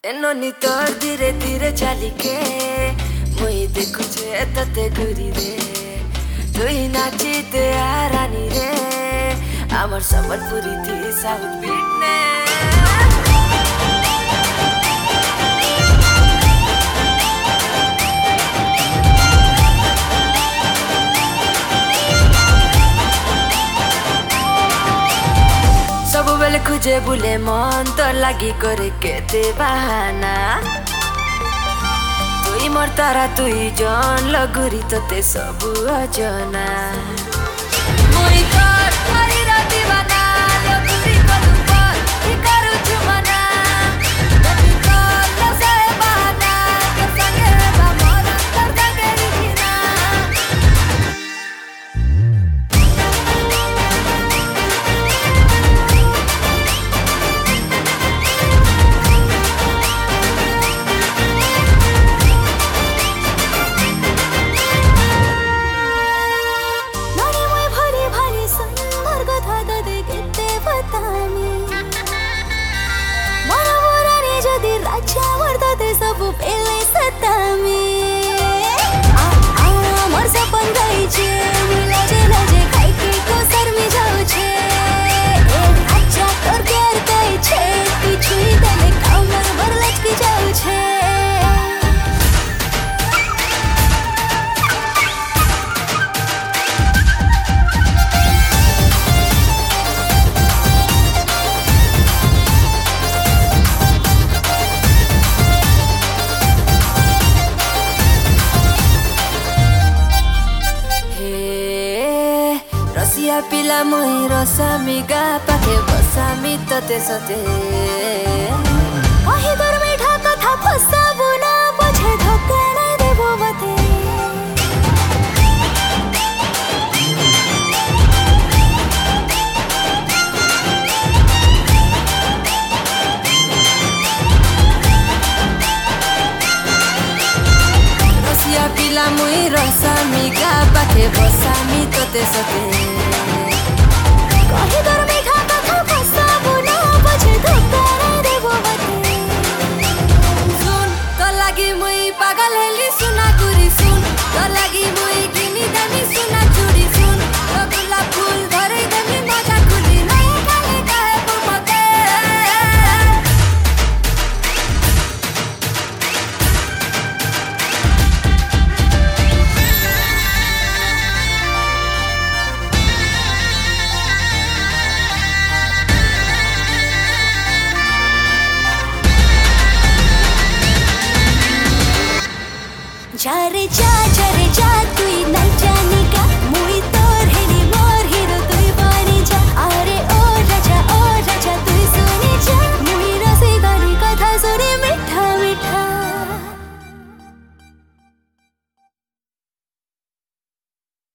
तेनोनी तोर धीरे धीरे चालिके मुई देखुछे तते घुरी रे तुई नाचिते आरानी रे आमर सम्बलपुरी थी साउथ बीट ने सब बेले खुजे बुले मन तो लगी करे के दे बहाना तुई मोर तारा तुई जन लगुरी तोते सबु अजना मुई तोर हरी राती बना लगुरी कलु पर की करू जुमना तभी कल लसाए बहाना कर संगे बा मोर कर दगे रिखिना सबु पेले सतामी मोर सपन गई छे लाजे लाजे खाई के को शर्मी जाऊ छे अच्छा तोर प्यार गई छे तू छुई तले कामर भर लचकी जाऊ छे रसिया पिला मुई रसामी गा पाखे बसामी तते सते कही तोर मीठा कथा फसाबु ना पछे धक्का नै देबो मते रसिया पिला मुई रसामी गा पाखे बसामी तते सते कही तोर मीठा कथा फसाबु ना पछे धक्का नै देबो मते सुन तो लागि मुई पागल हेली सुना गुरी सुन तो लागि मुई किनी दामी सुना चूड़ी सुन तो गुलाब फूल धरै देमी मजा खुली नै खाली काहे बुमते जा रे जा